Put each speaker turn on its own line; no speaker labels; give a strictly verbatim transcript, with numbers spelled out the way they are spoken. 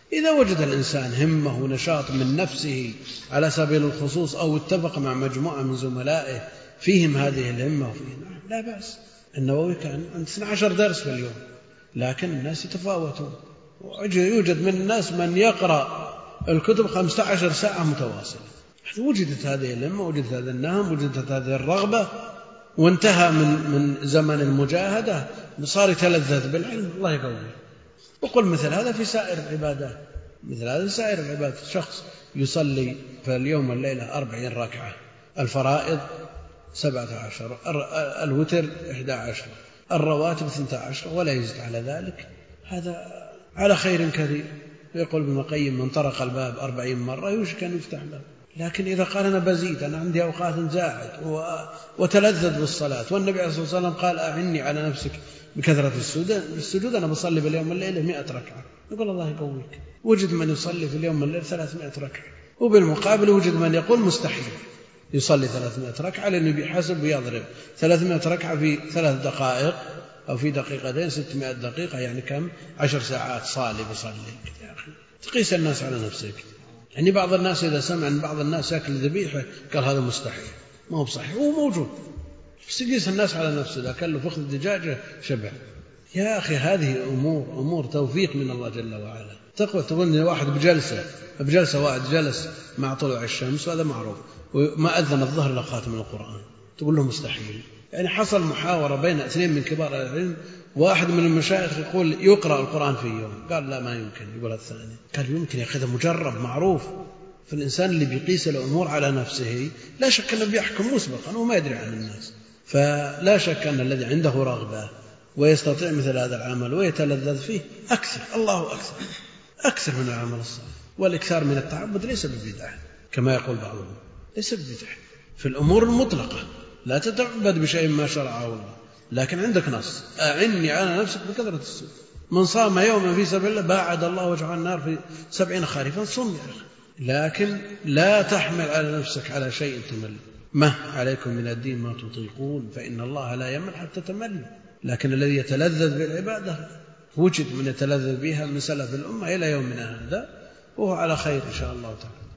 إذا وجد الإنسان همة ونشاط من نفسه على سبيل الخصوص أو اتفق مع مجموعة من زملائه فيهم هذه الهمة وفيهم لا بأس. النووي كان عنده اثني عشر درس في اليوم، لكن الناس يتفاوتون، ويوجد من الناس من يقرأ الكتب خمسة عشر ساعة متواصلة. وجدت هذه الهمة، وجدت هذا النهم، وجدت هذه الرغبة، وانتهى من من زمن المجاهدة صار يتلذذ بالعلم. الله يقوي. وقل مثل هذا في سائر العبادات، مثل هذا في سائر العبادات. شخص يصلي في اليوم والليلة أربعين ركعة، الفرائض سبعة عشر، الوتر إحدى عشر، الرواتب اثنتا عشر، ولا يزيد على ذلك، هذا على خير كثير. يقول ابن القيم من طرق الباب أربعين مرة يوشك أن يفتح له. لكن إذا قال أنا بزيد، أنا عندي أوقات زاهد وتلذذ بالصلاة، والنبي عليه الصلاة والسلام قال أعني على نفسك بكثرة السجود، أنا بصلي باليوم والليلة مئة ركعة، يقول الله يقويك. وجد من يصلي في اليوم والليلة ثلاثمائة ركعة، وبالمقابل وجد من يقول مستحيل يصلي ثلاثمائة ركعة، لأنه بيحسب ويضرب ثلاثمائة ركعة في ثلاث دقائق أو في دقيقتين ستمائة دقيقة، يعني كم؟ عشر ساعات صالي بصلي. يا أخي تقيس الناس على نفسك. يعني بعض الناس إذا سمع أن بعض الناس يأكل ذبيحة قال هذا مستحيل، ما هو بصحيح، هو موجود، بس يقيس الناس على نفسه. إذا كان له فخذ دجاجة شبع. يا أخي هذه أمور أمور توفيق من الله جل وعلا. تقوى تقول إن واحد بجلسة بجلسة واحد جلس مع طلوع الشمس، وهذا معروف، وما أذن الظهر إلا خاتم القرآن، تقول له مستحيل. يعني حصل محاورة بين اثنين من كبار العلم، واحد من المشايخ يقول يقرأ القرآن في يوم، قال لا ما يمكن. يقول الثاني قال يمكن، يا أخي هذا مجرب معروف. فالإنسان اللي بيقيس الأمور على نفسه لا شك أنه بيحكم مسبقا وما يدري عن الناس. فلا شك أن الذي عنده رغبة ويستطيع مثل هذا العمل ويتلذذ فيه أكثر، الله أكثر أكثر من العمل الصالح. والإكثار من التعبد ليس ببدعة كما يقول بعضهم، ليس ببدعة في الأمور المطلقة. لا تتعبد بشيء ما شرعه الله، لكن عندك نص أعني على نفسك بكثرة السجود. من صام يوما في سبيل الله باعد الله وجهه النار في سبعين خريفا. صم يا أخي، لكن لا تحمل على نفسك على شيء تمل. ما عليكم من الدين ما تطيقون فإن الله لا يمل حتى تمل. لكن الذي يتلذذ بالعبادة وجد من يتلذذ بها من سلف الأمة إلى يومنا هذا، وهو على خير إن شاء الله تعالى.